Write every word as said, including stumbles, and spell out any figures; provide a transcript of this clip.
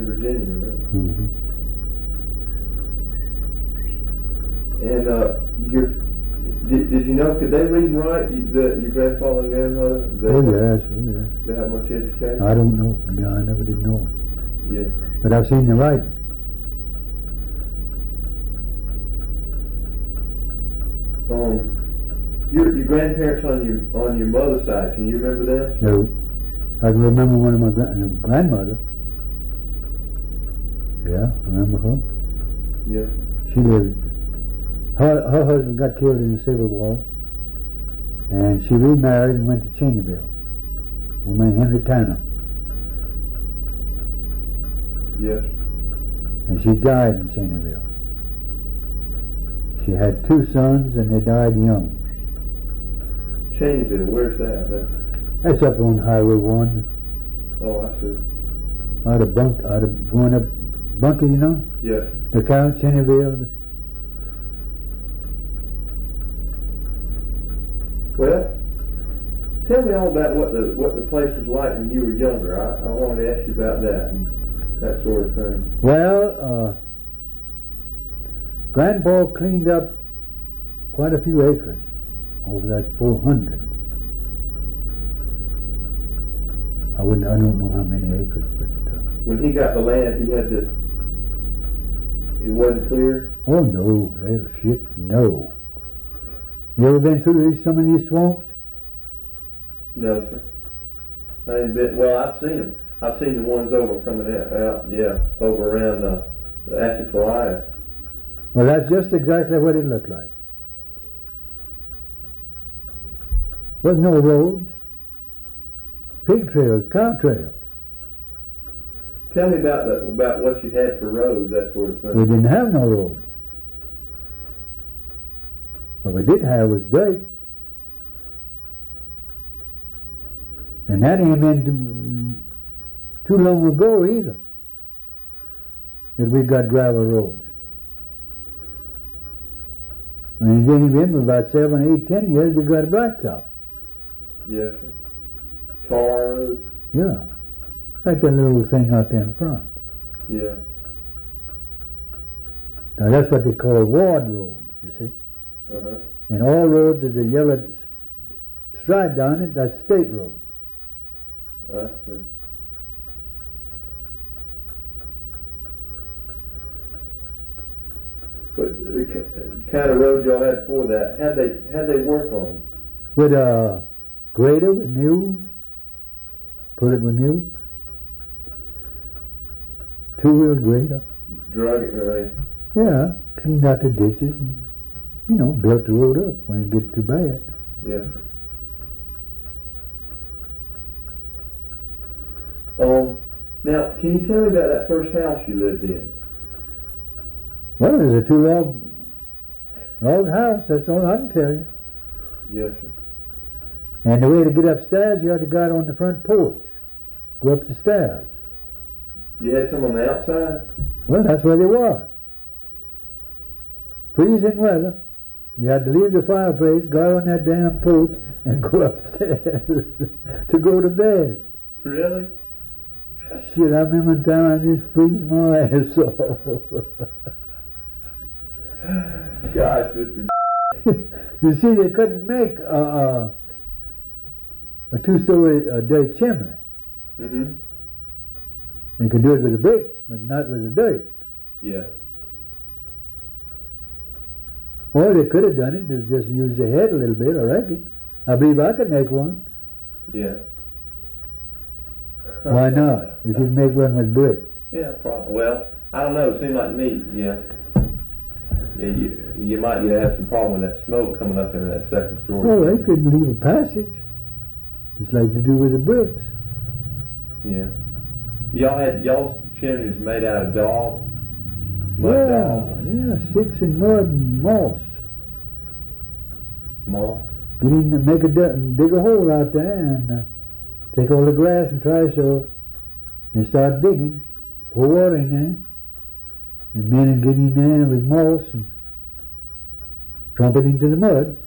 in Virginia, right? Mm-hmm. And uh, your, did, did you know, could they read and write, the, your grandfather and grandmother? They, Oh yes, oh yes. They have much education? I don't know. Yeah, I never did know. Yeah. But I've seen them write. Um, your your grandparents on your on your mother's side, can you remember them? No. I can remember one of my gra- grandmother. Yeah, I remember her. Yes. She lived. Her, her husband got killed in the Civil War, and she remarried and went to Cheneyville. A woman named Henry Tanner. Yes. And she died in Cheneyville. She had two sons, and they died young. Cheneyville, where's that? That's That's up on Highway One, oh, I see. out of Bunk, out of going up Bunker, you know, Yes. the town Cheneyville. Well, tell me all about what the what the place was like when you were younger. I, I wanted to ask you about that and that sort of thing. Well, uh, Grandpa cleaned up quite a few acres over that four hundred. I wouldn't, I don't know how many acres, but uh, When he got the land, he had to. It wasn't clear. oh no, little shit, no. You ever been through these, some of these swamps? No, sir. I ain't been. Well, I've seen them. I've seen the ones over coming out. out yeah, over around uh, the Atchafalaya. Well, that's just exactly what it looked like. Wasn't no roads, pig trails, cow trails. Tell me about the, about what you had for roads, that sort of We thing. didn't have no roads. What we did have was dirt. And that ain't been too, too long ago either that we got gravel roads. And it ain't been for about seven, eight, ten years we got blacktop. Yes, sir. Tar roads. Yeah. Like that little thing out there in front. Yeah. Now that's what they call ward roads, you see. Uh huh. And all roads with the yellow stripe down it, that's state road. I see. But the ki- kind of road y'all had for that, how'd they how'd they work on them? With a grader with mules, put it with mules. Two-wheel grader. Drug it, right? Yeah, cleaned out the ditches and, you know, built the road up when it get too bad. Yes. Um. Now, can you tell me about that first house you lived in? Well, it was a two-log log house, that's all I can tell you. Yes, sir. And the way to get upstairs, you had to go out on the front porch, go up the stairs. You had some on the outside? Well, that's where they were. Freezing weather. You had to leave the fireplace, go out on that damn porch, and go upstairs to go to bed. Really? Shit, I remember the time I just freeze my ass off. Gosh, Mister You see, they couldn't make a, a, a two-story uh, dirt chimney. Mm-hmm. They could do it with the bricks, but not with the dirt. Yeah. Or they could have done it, they just used their head a little bit, I reckon. I believe I could make one. Yeah. Why not? If you make one with brick. Yeah, probably. Well, I don't know. It seemed like to me, yeah. Yeah, you, you might get to have some problem with that smoke coming up into that second story. Well, they couldn't leave a passage, just like they do with the bricks. Yeah. Y'all had, y'all's chimneys made out of daub? Mud Yeah, daub? yeah, sticks and mud and moss. Moss? Get in and make a di- dig a hole out there and uh, take all the grass and trash off and start digging. Pour water in there. And men would get in there with moss and trump it into the mud.